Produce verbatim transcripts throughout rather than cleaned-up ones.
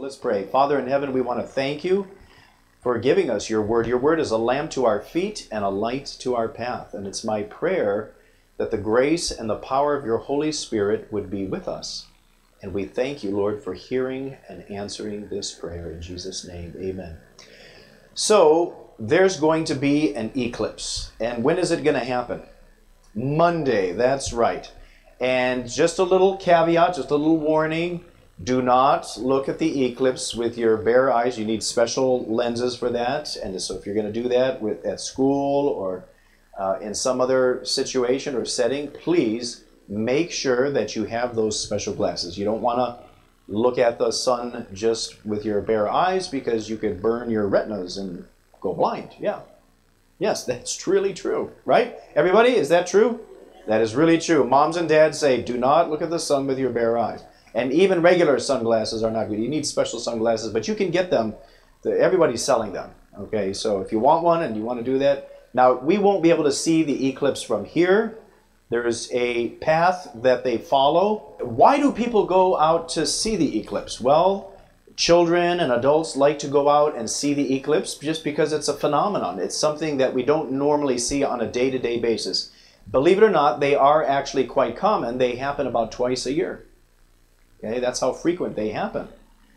Let's pray. Father in heaven, we want to thank you for giving us your word. Your word is a lamp to our feet and a light to our path. And it's my prayer that the grace and the power of your Holy Spirit would be with us. And we thank you, Lord, for hearing and answering this prayer. In Jesus' name, amen. So, there's going to be an eclipse. And when is it going to happen? Monday, that's right. And just a little caveat, just a little warning. Do not look at the eclipse with your bare eyes. You need special lenses for that. And so if you're going to do that with, at school or uh, in some other situation or setting, please make sure that you have those special glasses. You don't want to look at the sun just with your bare eyes because you could burn your retinas and go blind. Yeah. Yes, that's truly true, right? Everybody, is that true? That is really true. Moms and dads say, do not look at the sun with your bare eyes. And even regular sunglasses are not good. You need special sunglasses, but you can get them. Everybody's selling them. Okay, so if you want one and you want to do that. Now, we won't be able to see the eclipse from here. There's a path that they follow. Why do people go out to see the eclipse? Well, children and adults like to go out and see the eclipse just because it's a phenomenon. It's something that we don't normally see on a day-to-day basis. Believe it or not, they are actually quite common. They happen about twice a year. Okay, that's how frequent they happen.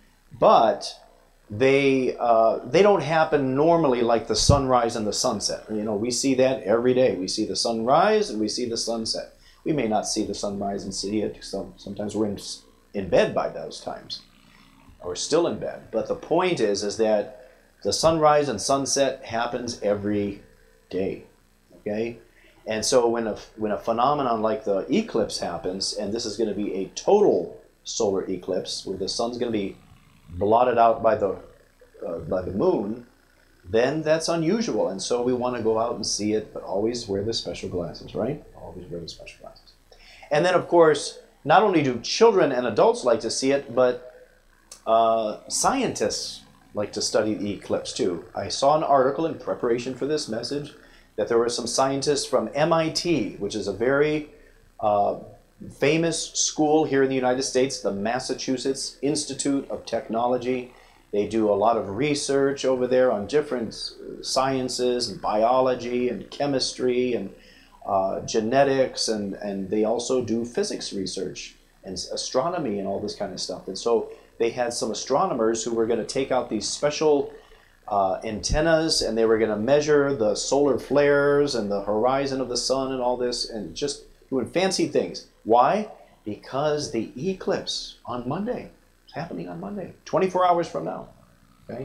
But they uh, they don't happen normally like the sunrise and the sunset. You know, we see that every day. We see the sunrise and we see the sunset. We may not see the sunrise and see it. So sometimes we're in, in bed by those times, or still in bed. But the point is, is that the sunrise and sunset happens every day. Okay. And so when a, when a phenomenon like the eclipse happens, and this is going to be a total solar eclipse, where the sun's going to be blotted out by the, uh, by the moon, then that's unusual. And so we want to go out and see it, but always wear the special glasses, right? Always wear the special glasses. And then, of course, not only do children and adults like to see it, but uh, scientists like to study the eclipse too. I saw an article in preparation for this message that there were some scientists from M I T, which is a very uh, famous school here in the United States, the Massachusetts Institute of Technology. They do a lot of research over there on different sciences and biology and chemistry and uh, genetics, and, and they also do physics research and astronomy and all this kind of stuff. And so they had some astronomers who were going to take out these special uh, antennas, and they were going to measure the solar flares and the horizon of the sun and all this, and just doing fancy things. Why? Because the eclipse on Monday is happening on Monday, twenty-four hours from now. Okay?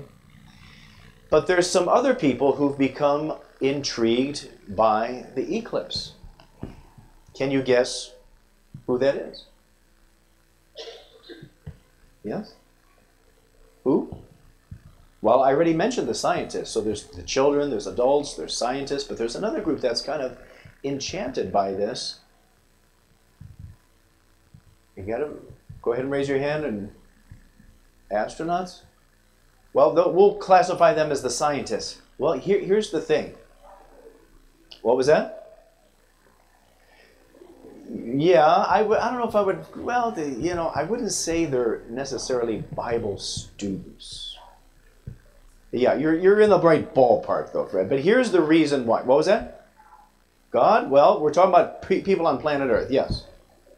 But there's some other people who've become intrigued by the eclipse. Can you guess who that is? Yes? Who? Well, I already mentioned the scientists. So there's the children, there's adults, there's scientists, but there's another group that's kind of enchanted by this. You got to go ahead and raise your hand. And astronauts? Well, we'll classify them as the scientists. Well, here, here's the thing. What was that? Yeah, I, w- I don't know if I would, well, the, you know, I wouldn't say they're necessarily Bible students. Yeah, you're, you're in the right ballpark though, Fred. But here's the reason why. What was that? God? Well, we're talking about pre- people on planet Earth, yes.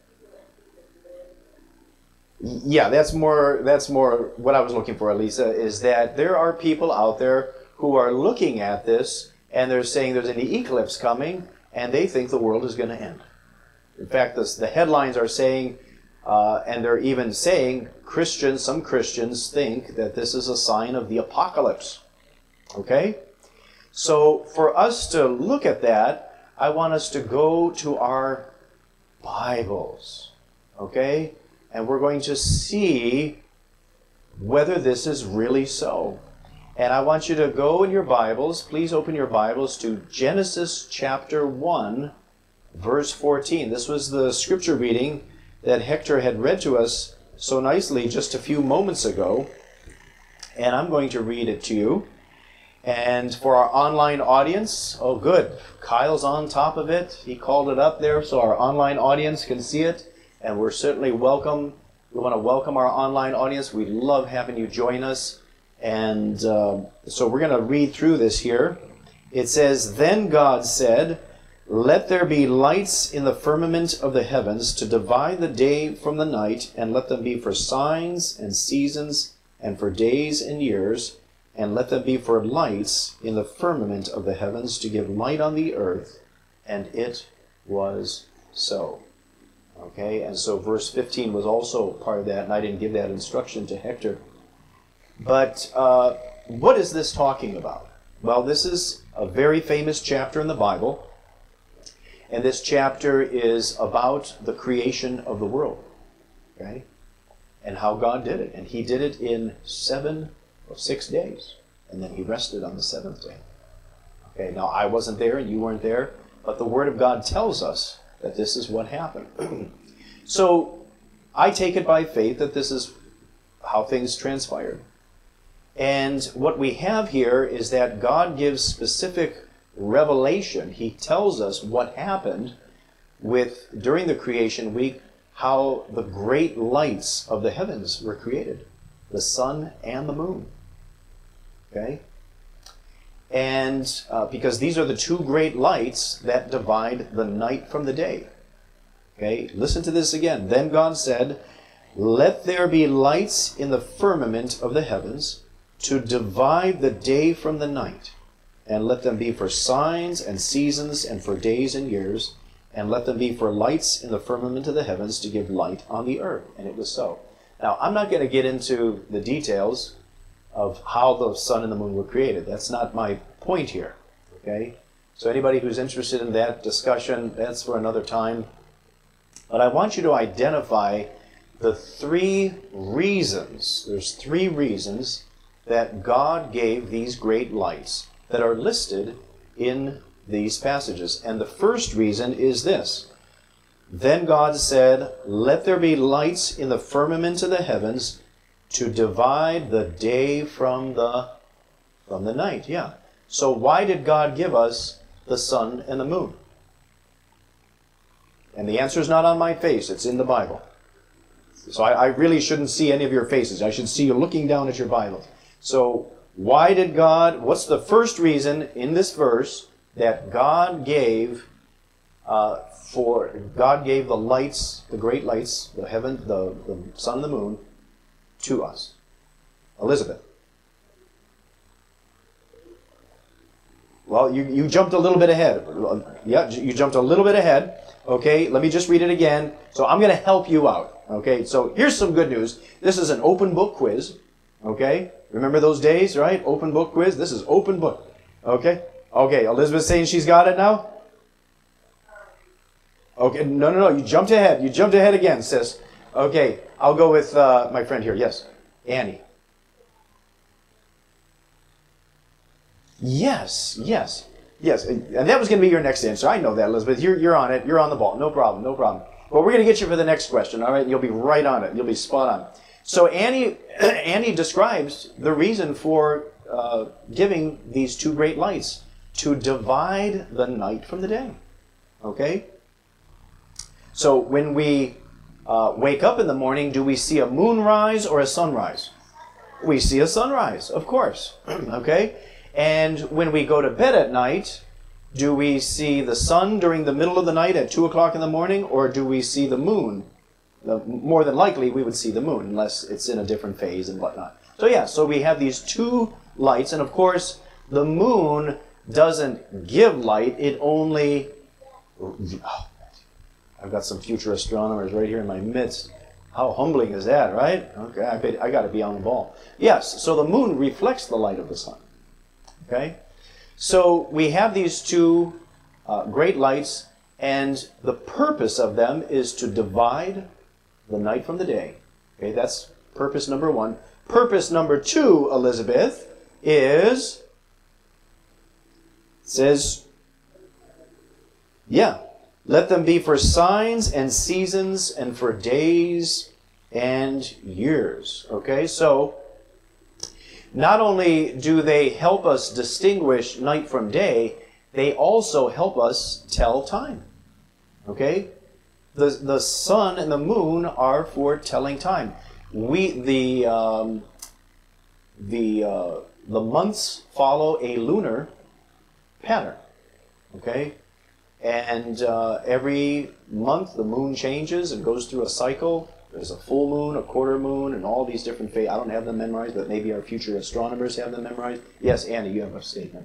Yeah, that's more that's more what I was looking for, Elisa, is that there are people out there who are looking at this and they're saying there's an eclipse coming and they think the world is going to end. In fact, this, the headlines are saying, uh, and they're even saying, Christians, some Christians think that this is a sign of the apocalypse. Okay? So for us to look at that, I want us to go to our Bibles. Okay? And we're going to see whether this is really so. And I want you to go in your Bibles, please open your Bibles to Genesis chapter one, verse fourteen. This was the scripture reading that Hector had read to us so nicely just a few moments ago. And I'm going to read it to you. And for our online audience, oh good, Kyle's on top of it. He called it up there so our online audience can see it. And we're certainly welcome We want to welcome our online audience. We love having you join us. And uh, so we're going to read through this here. It says, "Then God said, let there be lights in the firmament of the heavens to divide the day from the night, and let them be for signs and seasons and for days and years, and let them be for lights in the firmament of the heavens to give light on the earth. And it was so." Okay, and so verse fifteen was also part of that, and I didn't give that instruction to Hector. But uh, what is this talking about? Well, this is a very famous chapter in the Bible. And this chapter is about the creation of the world, okay? And how God did it. And he did it in seven or six days. And then he rested on the seventh day. Okay, now I wasn't there and you weren't there, but the Word of God tells us that this is what happened. So I take it by faith that this is how things transpired. And what we have here is that God gives specific revelation. He tells us what happened with during the creation week, how the great lights of the heavens were created, the sun and the moon. Okay? And uh, because these are the two great lights that divide the night from the day. Okay? Listen to this again. "Then God said, let there be lights in the firmament of the heavens to divide the day from the night. And let them be for signs and seasons and for days and years. And let them be for lights in the firmament of the heavens to give light on the earth." And it was so. Now, I'm not going to get into the details of how the sun and the moon were created. That's not my point here. Okay? So anybody who's interested in that discussion, that's for another time. But I want you to identify the three reasons. There's three reasons that God gave these great lights that are listed in these passages. And the first reason is this. "Then God said, let there be lights in the firmament of the heavens to divide the day from the from the night." Yeah. So why did God give us the sun and the moon? And the answer is not on my face. It's in the Bible. So I, I really shouldn't see any of your faces. I should see you looking down at your Bible. So why did God, what's the first reason in this verse that God gave uh, for, God gave the lights, the great lights, the heaven, the, the sun and the moon, to us? Elizabeth. Well, you, you jumped a little bit ahead. Yeah, you jumped a little bit ahead. Okay, let me just read it again. So I'm going to help you out. Okay, so here's some good news. This is an open book quiz. Okay, remember those days, right? Open book quiz. This is open book. Okay, okay. Elizabeth's saying she's got it now. Okay, no, no, no. You jumped ahead. You jumped ahead again, sis. Okay, I'll go with uh, my friend here. Yes, Annie. Yes, yes, yes. And that was going to be your next answer. I know that, Elizabeth. You're, you're on it. You're on the ball. No problem, no problem. Well, we're going to get you for the next question, all right? You'll be right on it. You'll be spot on. So Annie, Annie describes the reason for uh, giving these two great lights, to divide the night from the day. Okay? So when we uh, wake up in the morning, do we see a moonrise or a sunrise? We see a sunrise, of course. Okay? And when we go to bed at night, do we see the sun during the middle of the night at two o'clock in the morning, or do we see the moon? The, more than likely, we would see the moon, unless it's in a different phase and whatnot. So yeah, so we have these two lights, and of course, the moon doesn't give light, it only... Oh, I've got some future astronomers right here in my midst. How humbling is that, right? Okay, I, bet, I got to be on the ball. Yes, so the moon reflects the light of the sun. Okay? So we have these two uh, great lights, and the purpose of them is to divide the night from the day. Okay, that's purpose number one. Purpose number two, Elizabeth, is, says, yeah, let them be for signs and seasons and for days and years. Okay, so not only do they help us distinguish night from day, they also help us tell time. Okay? The, the sun and the moon are for telling time. We the um, the uh, the months follow a lunar pattern. Okay, and uh, every month the moon changes and goes through a cycle. There's a full moon, a quarter moon, and all these different phases. I don't have them memorized, but maybe our future astronomers have them memorized. Yes, Annie, you have a statement.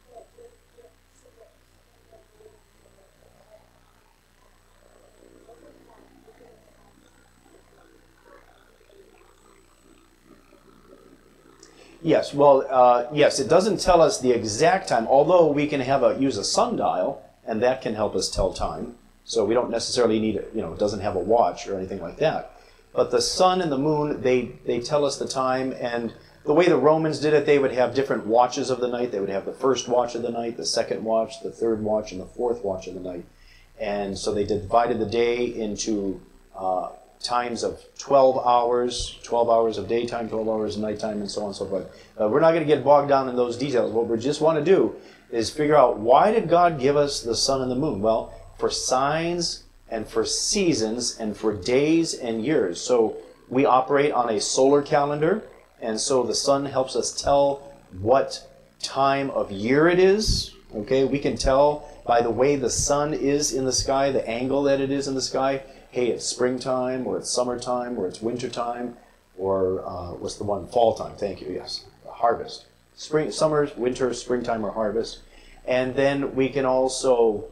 Yes, well, uh, yes, it doesn't tell us the exact time, although we can have a use a sundial, and that can help us tell time. So we don't necessarily need it, you know, it doesn't have a watch or anything like that. But the sun and the moon, they, they tell us the time, and the way the Romans did it, they would have different watches of the night. They would have the first watch of the night, the second watch, the third watch, and the fourth watch of the night. And so they divided the day into uh, times of twelve hours, twelve hours of daytime, twelve hours of nighttime, and so on and so forth. Uh, we're not going to get bogged down in those details. What we just want to do is figure out, why did God give us the sun and the moon? Well, for signs and for seasons and for days and years. So we operate on a solar calendar, and so the sun helps us tell what time of year it is. Okay, we can tell by the way the sun is in the sky, the angle that it is in the sky. Hey, it's springtime, or it's summertime, or it's wintertime, or uh, what's the one? Fall time. Thank you. Yes, harvest. Spring, summer, winter, springtime, or harvest. And then we can also,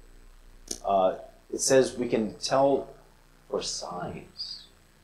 uh, it says we can tell for signs.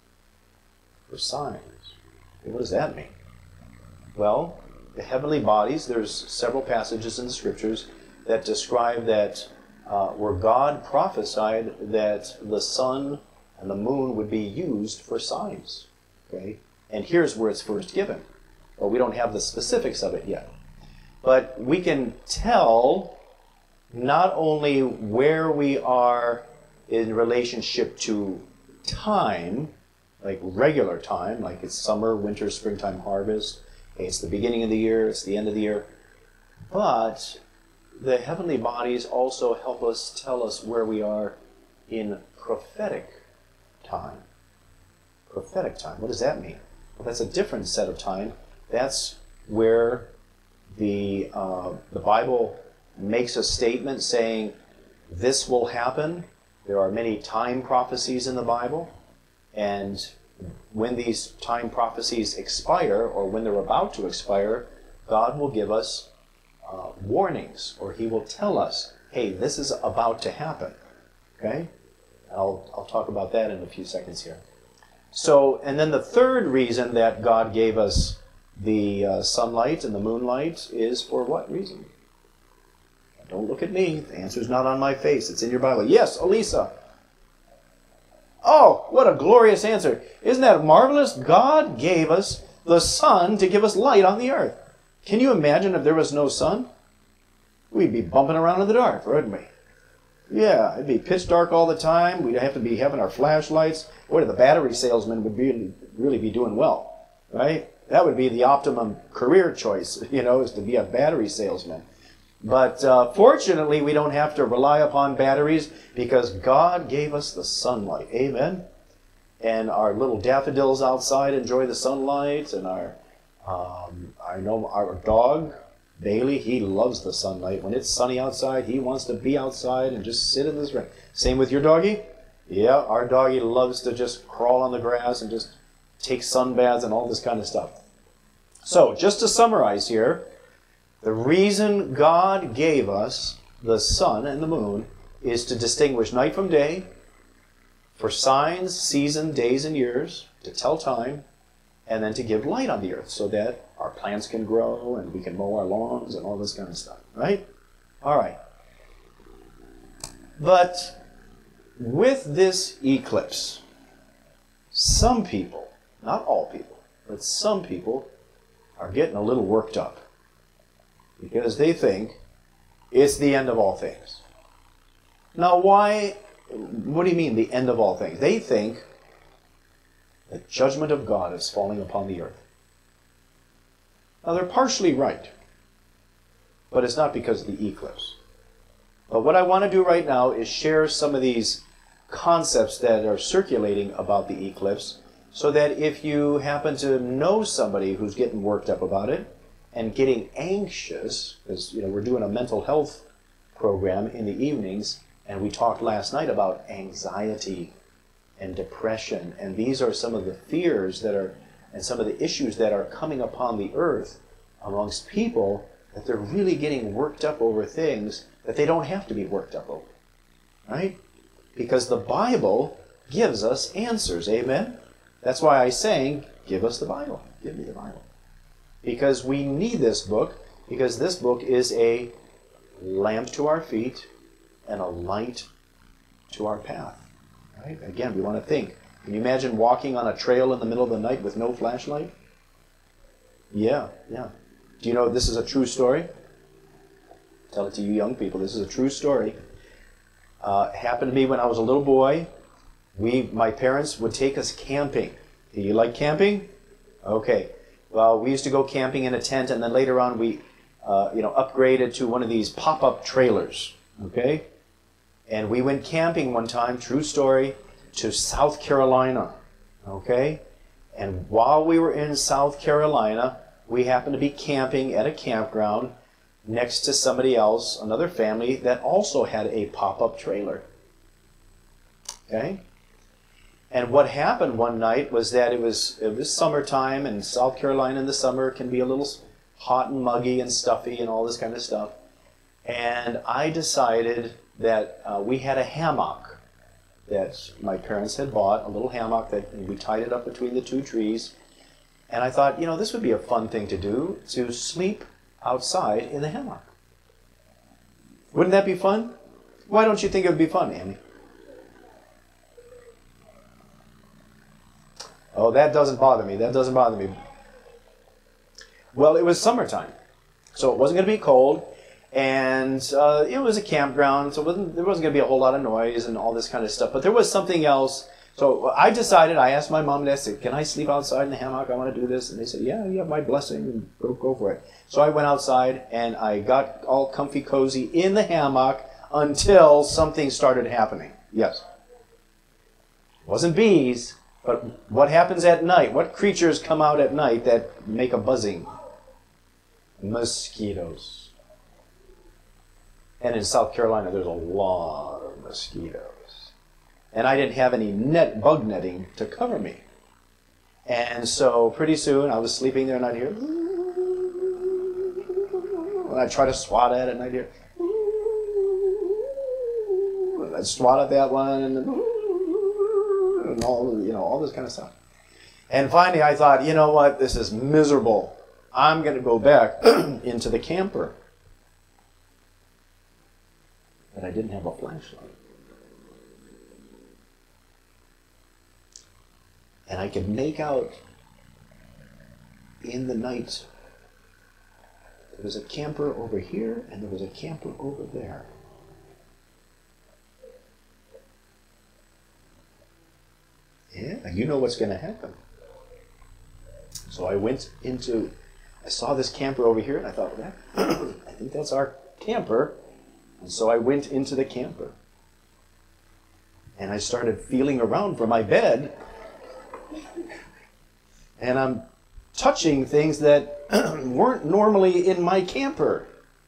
For signs. What does that mean? Well, the heavenly bodies, there's several passages in the scriptures that describe that uh, where God prophesied that the sun and the moon would be used for signs. Okay? And here's where it's first given. Well, we don't have the specifics of it yet. But we can tell not only where we are in relationship to time, like regular time, like it's summer, winter, springtime, harvest. Okay, it's the beginning of the year, it's the end of the year. But the heavenly bodies also help us tell us where we are in prophetic time. Prophetic time, what does that mean? Well, that's a different set of time. That's where the uh, the Bible makes a statement saying this will happen. There are many time prophecies in the Bible, and when these time prophecies expire, or when they're about to expire, God will give us uh, warnings, or He will tell us, hey, this is about to happen. Okay? I'll, I'll talk about that in a few seconds here. So, and then the third reason that God gave us the uh, sunlight and the moonlight is for what reason? Don't look at me. The answer's not on my face. It's in your Bible. Yes, Elisa. Oh, what a glorious answer. Isn't that marvelous? God gave us the sun to give us light on the earth. Can you imagine if there was no sun? We'd be bumping around in the dark, wouldn't we? Yeah, it'd be pitch dark all the time. We'd have to be having our flashlights. Boy, the battery salesman would be, really be doing well, right? That would be the optimum career choice, you know, is to be a battery salesman. But uh, fortunately, we don't have to rely upon batteries because God gave us the sunlight. Amen? And our little daffodils outside enjoy the sunlight, and our, um, I know our dog, Bailey, he loves the sunlight. When it's sunny outside, he wants to be outside and just sit in this rain. Same with your doggy? Yeah, our doggy loves to just crawl on the grass and just take sun baths and all this kind of stuff. So, just to summarize here, the reason God gave us the sun and the moon is to distinguish night from day, for signs, season, days, and years, to tell time, and then to give light on the earth so that our plants can grow and we can mow our lawns and all this kind of stuff, right? All right. But with this eclipse, some people, not all people, but some people are getting a little worked up because they think it's the end of all things. Now, why? What do you mean, the end of all things? They think the judgment of God is falling upon the earth. Now, they're partially right, but it's not because of the eclipse. But what I want to do right now is share some of these concepts that are circulating about the eclipse, so that if you happen to know somebody who's getting worked up about it and getting anxious, because you know we're doing a mental health program in the evenings, and we talked last night about anxiety and depression, and these are some of the fears that are, and some of the issues that are coming upon the earth amongst people, that they're really getting worked up over things that they don't have to be worked up over, right? Because the Bible gives us answers, amen? That's why I sang, give us the Bible, give me the Bible. Because we need this book, because this book is a lamp to our feet and a light to our path. Right? Again, we want to think. Can you imagine walking on a trail in the middle of the night with no flashlight? Yeah, yeah. Do you know this is a true story? Tell it to you young people. This is a true story. Uh, happened to me when I was a little boy. We, my parents would take us camping. Do you like camping? Okay. Well, we used to go camping in a tent, and then later on we, uh, you know, upgraded to one of these pop-up trailers. Okay. And we went camping one time, true story, to South Carolina. Okay. And while we were in South Carolina, we happened to be camping at a campground next to somebody else, another family, that also had a pop-up trailer. Okay? And what happened one night was that it was it was summertime, and South Carolina in the summer can be a little hot and muggy and stuffy and all this kind of stuff. And I decided that uh, we had a hammock that my parents had bought, a little hammock that and we tied it up between the two trees. And I thought, you know, this would be a fun thing to do, to sleep outside in the hammock. Wouldn't that be fun? Why don't you think it would be fun, Annie? Oh, that doesn't bother me. That doesn't bother me. Well, it was summertime, so it wasn't going to be cold, and uh, it was a campground, so it wasn't, there wasn't going to be a whole lot of noise and all this kind of stuff. But there was something else. So I decided, I asked my mom and dad, I said, can I sleep outside in the hammock? I want to do this. And they said, yeah, you have my blessing, and go, go for it. So I went outside, and I got all comfy cozy in the hammock until something started happening. Yes. It wasn't bees, but what happens at night? What creatures come out at night that make a buzzing? Mosquitoes. And in South Carolina, there's a lot of mosquitoes. And I didn't have any net bug netting to cover me. And so pretty soon I was sleeping there and I'd hear, and I'd try to swat at it and I'd hear, and I'd swat at that one and, and all, you know, all this kind of stuff. And finally I thought, you know what, this is miserable. I'm going to go back into the camper. But I didn't have a flashlight. And I could make out in the night, there was a camper over here and there was a camper over there. Yeah, you know what's going to happen. So I went into, I saw this camper over here and I thought, well, that, I think that's our camper. And so I went into the camper. And I started feeling around for my bed. And I'm touching things that weren't normally in my camper.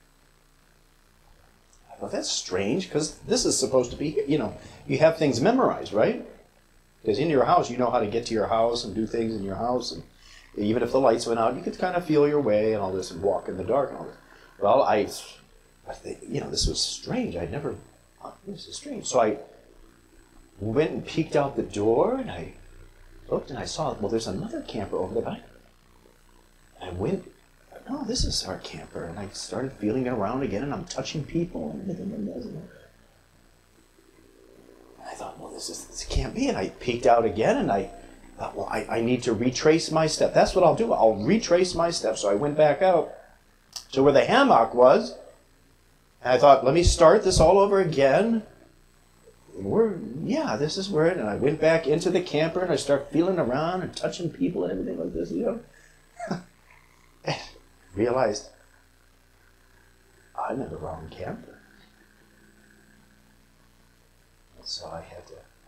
I thought, that's strange, because this is supposed to be, you know, you have things memorized, right? Because in your house, you know how to get to your house and do things in your house. And even if the lights went out, you could kind of feel your way and all this and walk in the dark and all this. Well, I, you know, this was strange. I'd never, this is strange. So I went and peeked out the door, and I looked and I saw, well, there's another camper over there. I went, no, this is our camper. And I started feeling around again, and I'm touching people and everything. And I thought, well, this, is, this can't be. And I peeked out again, and I thought, well, I, I need to retrace my step. That's what I'll do. I'll retrace my steps. So I went back out to where the hammock was, and I thought, let me start this all over again. We're, yeah, this is where it, and I went back into the camper and I started feeling around and touching people and everything like this, you know. And realized I'm in the wrong camper. So I had to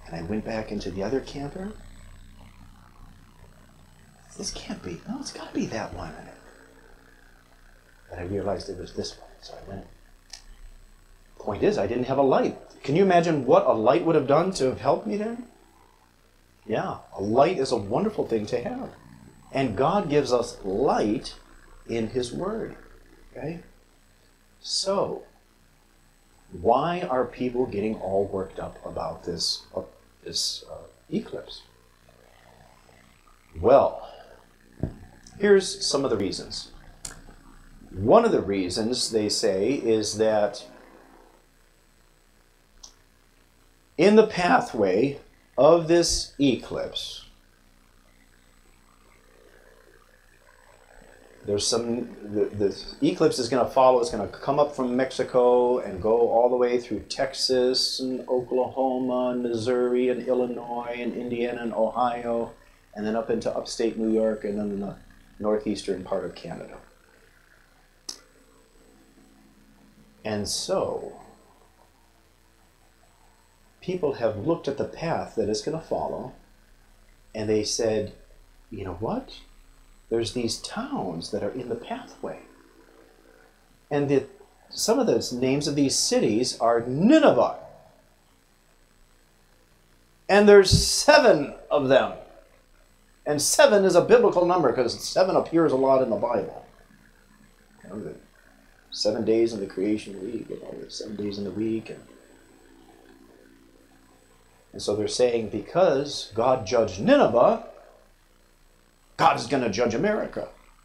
And I went back into the other camper. This can't be. No, it's got to be that one. But I realized it was this one. So I went. Point is, I didn't have a light. Can you imagine what a light would have done to have helped me there? Yeah, a light is a wonderful thing to have. And God gives us light in His Word. Okay? So, why are people getting all worked up about this, uh, this uh, eclipse? Well, here's some of the reasons. One of the reasons, they say, is that in the pathway of this eclipse, there's some, the, the eclipse is going to follow, it's going to come up from Mexico and go all the way through Texas and Oklahoma and Missouri and Illinois and Indiana and Ohio, and then up into upstate New York and then the northeastern part of Canada. And so, people have looked at the path that it's going to follow, and they said, you know what? There's these towns that are in the pathway. And the, some of the names of these cities are Nineveh. And there's seven of them. And seven is a biblical number because seven appears a lot in the Bible. You know, the seven days in the creation week, you know, the seven days in the week. And, and so they're saying because God judged Nineveh, God is going to judge America.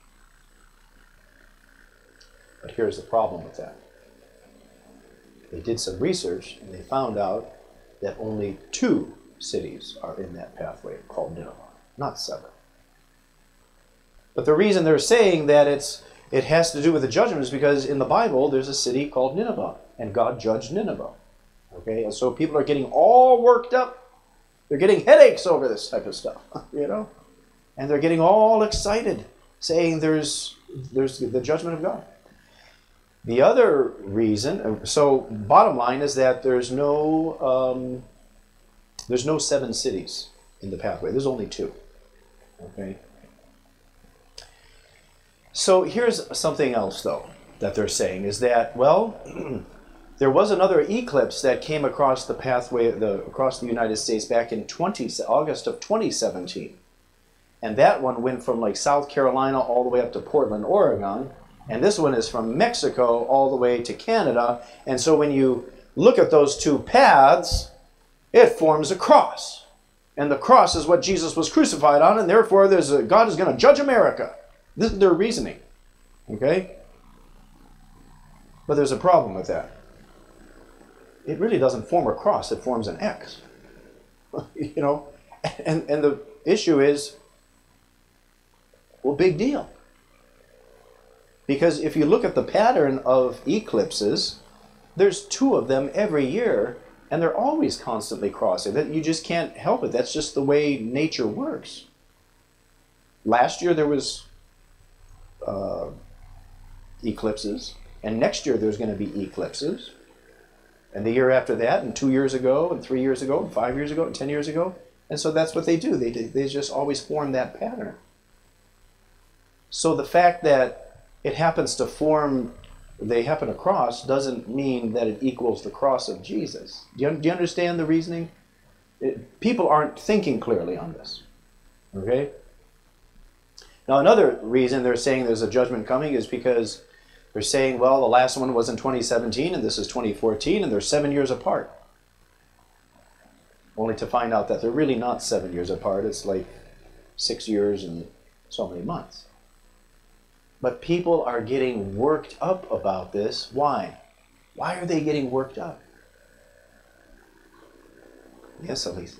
But here's the problem with that. They did some research and they found out that only two cities are in that pathway called Nineveh, not seven. But the reason they're saying that it's it has to do with the judgment is because in the Bible there's a city called Nineveh and God judged Nineveh. Okay, and so people are getting all worked up. They're getting headaches over this type of stuff, you know? And they're getting all excited, saying there's, there's the judgment of God. The other reason, so bottom line is that there's no, um, there's no seven cities in the pathway. There's only two. Okay. So here's something else, though, that they're saying is that, well, there was another eclipse that came across the pathway, the, across the United States back in August of twenty seventeen. And that one went from like South Carolina all the way up to Portland, Oregon. And this one is from Mexico all the way to Canada. And so when you look at those two paths, it forms a cross. And the cross is what Jesus was crucified on, and therefore there's a, God is going to judge America. This is their reasoning. Okay? But there's a problem with that. It really doesn't form a cross, it forms an X. You know? And, and the issue is, well, big deal. Because if you look at the pattern of eclipses, there's two of them every year, and they're always constantly crossing. That you just can't help it. That's just the way nature works. Last year there was uh, eclipses, and next year there's going to be eclipses, and the year after that, and two years ago, and three years ago, and five years ago, and ten years ago. And so that's what they do. They, they just always form that pattern. So the fact that it happens to form, they happen to cross, doesn't mean that it equals the cross of Jesus. Do you, do you understand the reasoning? It, people aren't thinking clearly on this. Okay? Now another reason they're saying there's a judgment coming is because they're saying, well, the last one was in twenty seventeen and this is twenty fourteen and they're seven years apart. Only to find out that they're really not seven years apart. It's like six years and so many months. But people are getting worked up about this. Why? Why are they getting worked up? Yes, Elise.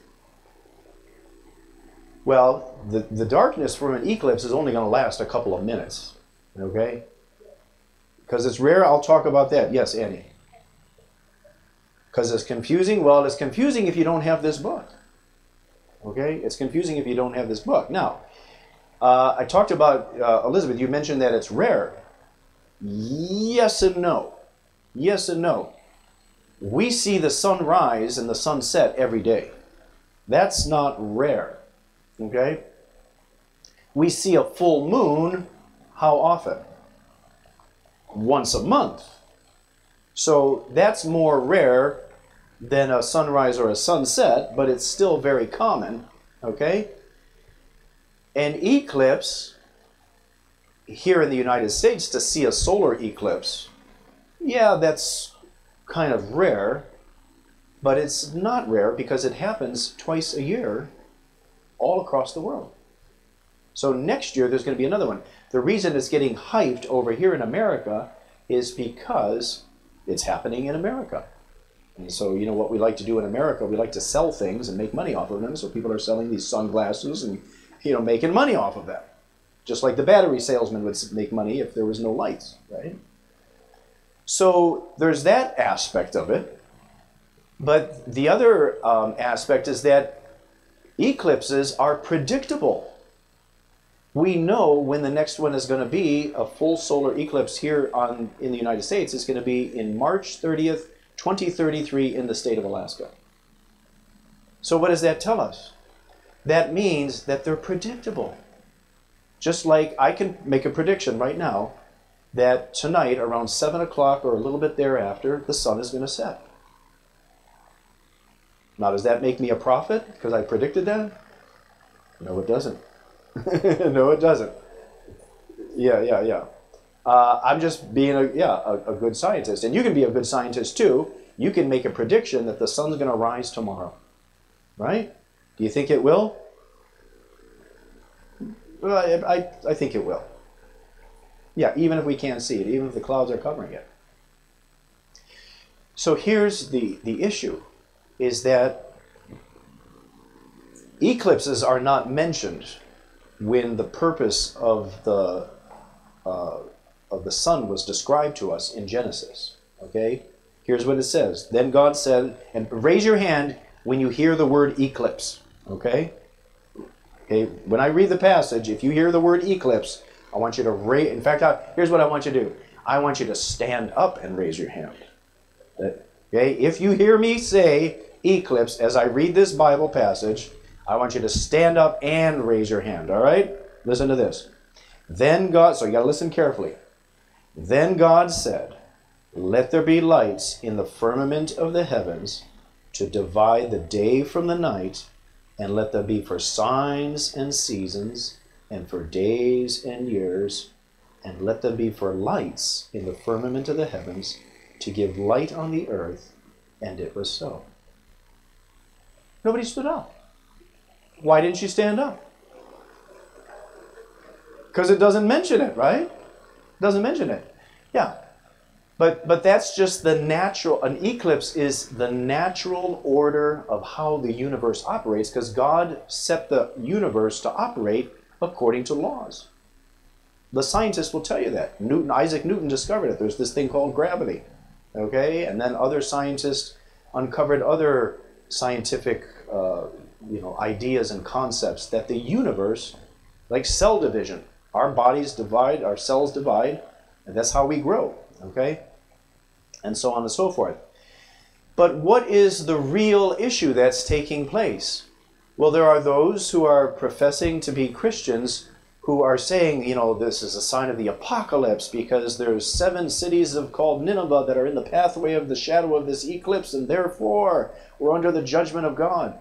Well, the, the darkness from an eclipse is only going to last a couple of minutes. Okay? Because it's rare, I'll talk about that. Yes, Annie. Because it's confusing. Well, it's confusing if you don't have this book. Okay? It's confusing if you don't have this book. Now, Uh, I talked about, uh, Elizabeth, you mentioned that it's rare. Yes and no. Yes and no. We see the sun rise and the sun set every day. That's not rare. Okay? We see a full moon how often? Once a month. So that's more rare than a sunrise or a sunset, but it's still very common. Okay? An eclipse, here in the United States, to see a solar eclipse, yeah, that's kind of rare, but it's not rare because it happens twice a year all across the world. So next year there's going to be another one. The reason it's getting hyped over here in America is because it's happening in America. And so, you know, what we like to do in America, we like to sell things and make money off of them. So people are selling these sunglasses and, you know, making money off of them. Just like the battery salesman would make money if there was no lights, right? So there's that aspect of it. But the other um, aspect is that eclipses are predictable. We know when the next one is going to be. A full solar eclipse here on in the United States is going to be in March thirtieth, twenty thirty-three in the state of Alaska. So what does that tell us? That means that they're predictable. Just like I can make a prediction right now that tonight around seven o'clock or a little bit thereafter, the sun is going to set. Now, does that make me a prophet because I predicted that? No, it doesn't. No, it doesn't. Yeah, yeah, yeah. Uh, I'm just being a yeah a, a good scientist, and you can be a good scientist too. You can make a prediction that the sun's going to rise tomorrow, right? Do you think it will? Well, I, I I think it will. Yeah, even if we can't see it, even if the clouds are covering it. So here's the the issue, is that eclipses are not mentioned when the purpose of the uh, of the sun was described to us in Genesis. Okay? Here's what it says. Then God said, and raise your hand when you hear the word eclipse. Okay? Okay, when I read the passage, if you hear the word eclipse, I want you to raise, in fact, I, here's what I want you to do. I want you to stand up and raise your hand. Okay? If you hear me say eclipse as I read this Bible passage, I want you to stand up and raise your hand, all right? Listen to this. Then God, so you got to listen carefully. Then God said, let there be lights in the firmament of the heavens to divide the day from the night, and let them be for signs and seasons, and for days and years, and let them be for lights in the firmament of the heavens, to give light on the earth. And it was so. Nobody stood up. Why didn't you stand up? Because it doesn't mention it, right? It doesn't mention it. Yeah. But but that's just the natural, an eclipse is the natural order of how the universe operates, because God set the universe to operate according to laws. The scientists will tell you that. Newton, Isaac Newton discovered it. There's this thing called gravity. Okay? And then other scientists uncovered other scientific uh, you know, ideas and concepts that the universe, like cell division, our bodies divide, our cells divide, and that's how we grow, okay? And so on and so forth. But what is the real issue that's taking place? Well, there are those who are professing to be Christians who are saying, you know, this is a sign of the apocalypse because there's seven cities of called Nineveh that are in the pathway of the shadow of this eclipse, and therefore we're under the judgment of God.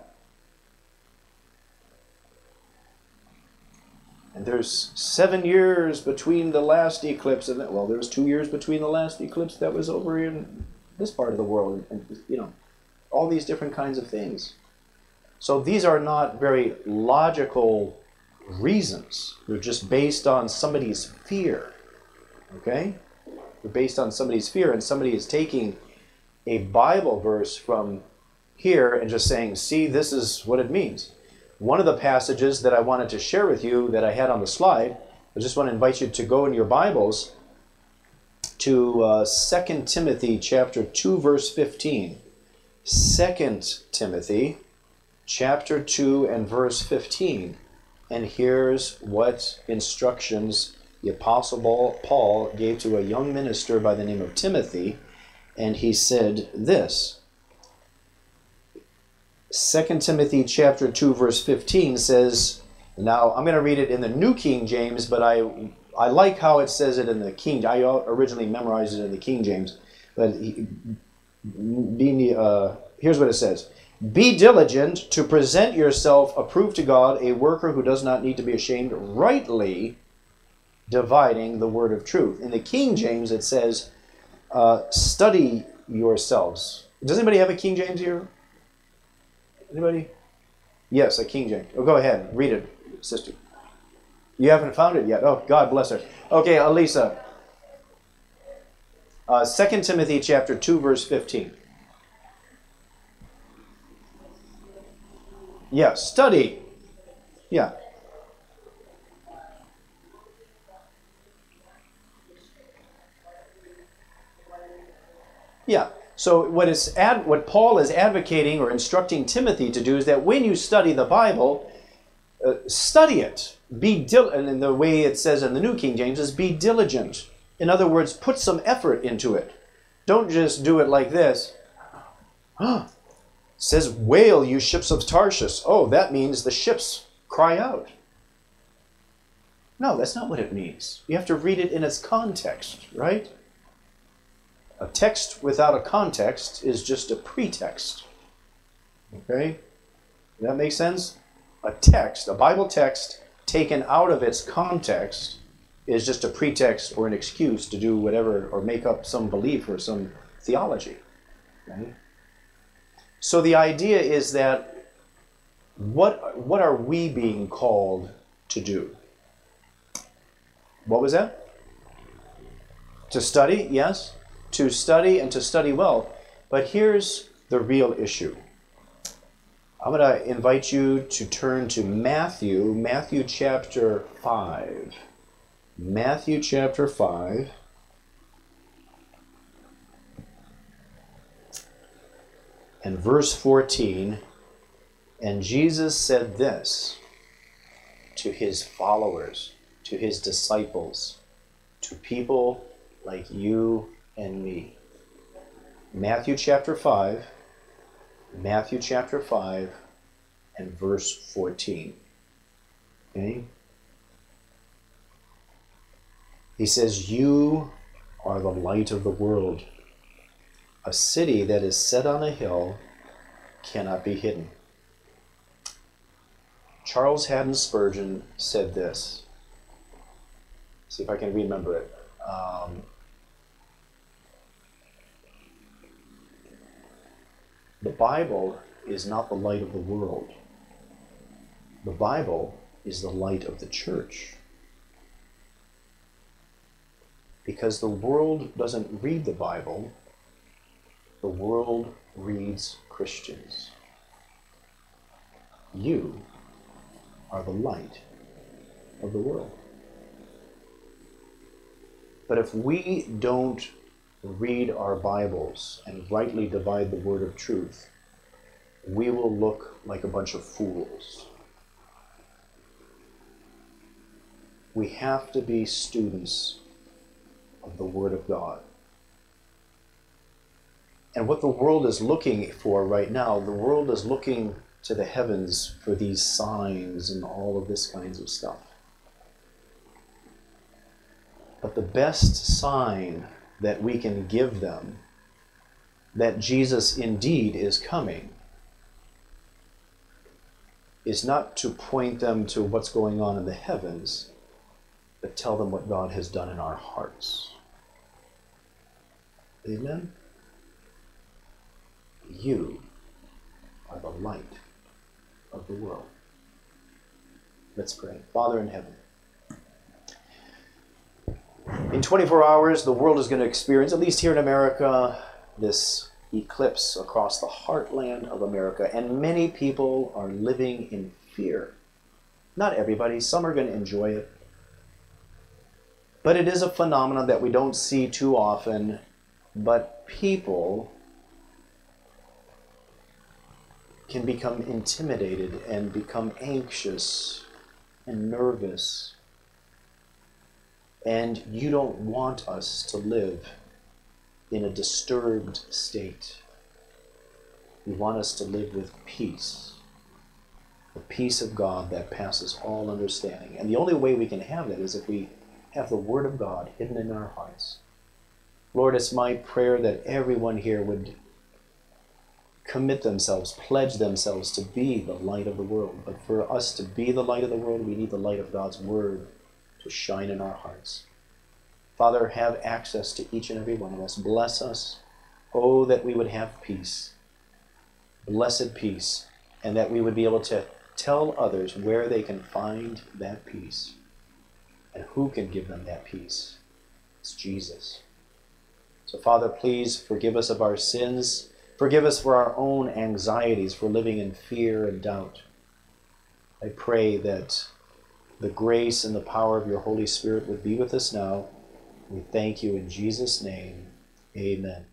And there's seven years between the last eclipse and, well, there was two years between the last eclipse that was over in this part of the world, and, you know, all these different kinds of things. So these are not very logical reasons. They're just based on somebody's fear, okay? They're based on somebody's fear, and somebody is taking a Bible verse from here and just saying, see, this is what it means. One of the passages that I wanted to share with you that I had on the slide, I just want to invite you to go in your Bibles to uh, Second Timothy chapter two, verse fifteen. Second Timothy chapter two and verse fifteen. And here's what instructions the Apostle Paul gave to a young minister by the name of Timothy. And he said this. Second Timothy chapter two, verse fifteen says, now I'm going to read it in the New King James, but I I like how it says it in the King. I originally memorized it in the King James, but he, be, uh, here's what it says. Be diligent to present yourself approved to God, a worker who does not need to be ashamed, rightly dividing the word of truth. In the King James it says, uh, study yourselves. Does anybody have a King James here? Anybody? Yes, a King James. Oh, go ahead. Read it, sister. You haven't found it yet. Oh, God bless her. Okay, Elisa. Uh, Second Timothy chapter two, verse fifteen. Yeah, study. Yeah. Yeah. So what is ad, what Paul is advocating or instructing Timothy to do is that when you study the Bible, uh, study it. Be dil- and in the way it says in the New King James is be diligent. In other words, put some effort into it. Don't just do it like this. It says, wail, you ships of Tarshish. Oh, that means the ships cry out. No, that's not what it means. You have to read it in its context, right? A text without a context is just a pretext. Okay? Does that make sense? A text, a Bible text taken out of its context is just a pretext or an excuse to do whatever or make up some belief or some theology. Okay? So the idea is that what, what are we being called to do? What was that? To study, yes. To study and to study well. But here's the real issue. I'm going to invite you to turn to Matthew, Matthew chapter five. Matthew chapter five. And verse fourteen. And Jesus said this to his followers, to his disciples, to people like you and me. Matthew chapter five, Matthew chapter five, and verse fourteen. Okay? He says, you are the light of the world. A city that is set on a hill cannot be hidden. Charles Haddon Spurgeon said this. See if I can remember it. Um, the Bible is not the light of the world. The Bible is the light of the church. Because the world doesn't read the Bible, the world reads Christians. You are the light of the world. But if we don't read our Bibles and rightly divide the word of truth, we will look like a bunch of fools. We have to be students of the Word of God. And what the world is looking for right now, the world is looking to the heavens for these signs and all of this kinds of stuff. But the best sign that we can give them that Jesus indeed is coming is not to point them to what's going on in the heavens, but tell them what God has done in our hearts. Amen? You are the light of the world. Let's pray. Father in heaven, in twenty-four hours, the world is going to experience, at least here in America, this eclipse across the heartland of America. And many people are living in fear. Not everybody. Some are going to enjoy it. But it is a phenomenon that we don't see too often. But people can become intimidated and become anxious and nervous. And you don't want us to live in a disturbed state. You want us to live with peace, the peace of God that passes all understanding. And the only way we can have that is if we have the Word of God hidden in our hearts. Lord, it's my prayer that everyone here would commit themselves, pledge themselves to be the light of the world. But for us to be the light of the world, we need the light of God's Word to shine in our hearts. Father, have access to each and every one of us. Bless us. Oh, that we would have peace, blessed peace, and that we would be able to tell others where they can find that peace and who can give them that peace. It's Jesus. So, Father, please forgive us of our sins. Forgive us for our own anxieties, for living in fear and doubt. I pray that the grace and the power of your Holy Spirit would be with us now. We thank you in Jesus' name. Amen.